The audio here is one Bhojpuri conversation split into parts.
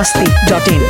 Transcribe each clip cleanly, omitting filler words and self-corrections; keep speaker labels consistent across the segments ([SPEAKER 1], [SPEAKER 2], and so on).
[SPEAKER 1] masti.in.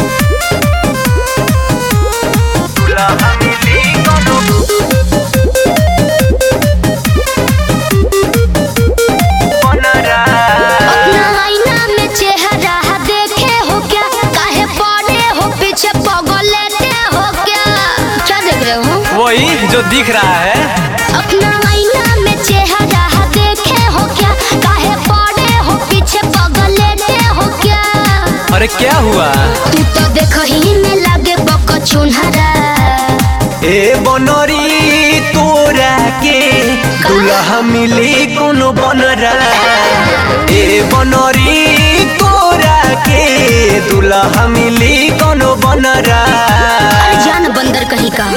[SPEAKER 2] वही जो दिख रहा है।
[SPEAKER 3] अपना आईना में चेहरा देखे हो क्या, काहे पड़े हो पीछे पगल लेते हो क्या।
[SPEAKER 2] अरे क्या हुआ?
[SPEAKER 3] तू तो देखही में लागे बकचुनहरा।
[SPEAKER 2] ए बनरी तोरा के दुल्हा मिली कोनो बनरा। ए बनरी तोरा के दुल्हा मिली कोनो बनरा।
[SPEAKER 3] अरे जान बंदर कहीं का।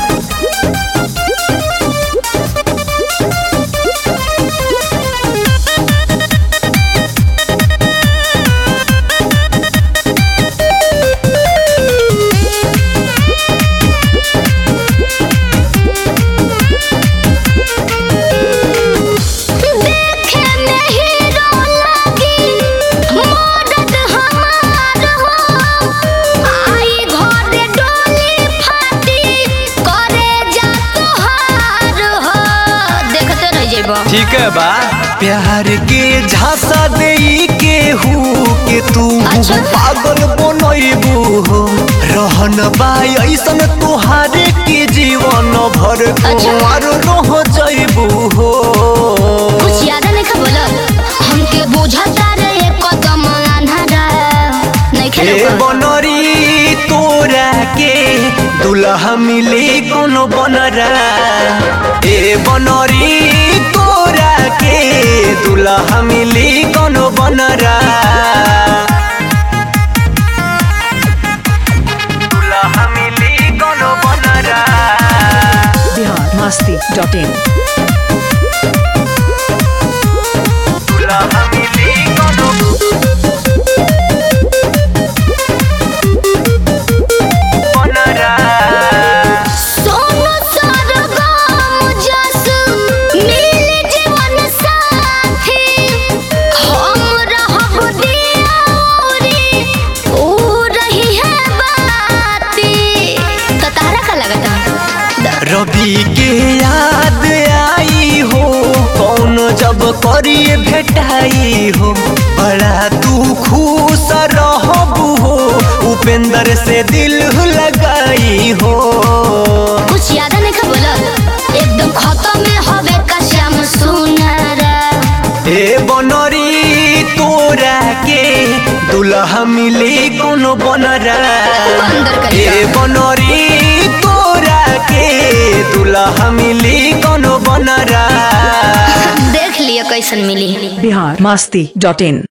[SPEAKER 2] ठीक है बा। प्यार के झांसा दे के हूँ के तू पागल बनैबू हो। रहन बाई ऐसन तुहारे के जीवन भर कुंवर रह जैबू हो।
[SPEAKER 3] कुछ याद नहीं खा बोला हमके बुझाता रे कदम अन्हारा नहीं खेलो।
[SPEAKER 2] ए बनरी तोरा के दुल्हा मिली कोनो बनरा। ए बनरी तोरा के दुल्हा मिली कोनो बनरा। दुल्हा मिली कोनो बनरा।
[SPEAKER 1] Bihar masti.in.
[SPEAKER 2] दुल्हा मिली कोनो बनरा। रवि के याद आई हो कौन जब करिए भेटाई हो। बड़ा तू खुश रहबू हो उपेंद्र से दिल लगाई हो।
[SPEAKER 3] कुछ याद नहीं खा बोला एकदम खत्म में होवे का श्याम सुनरा।
[SPEAKER 2] ए बनरी तोरा के दुल्हा मिली कोनो बनरा। ए बनरी तोरा के दुल्हा मिली कोनो बनरा।
[SPEAKER 3] देख लिया कैसन मिली।
[SPEAKER 1] Bihar masti.in.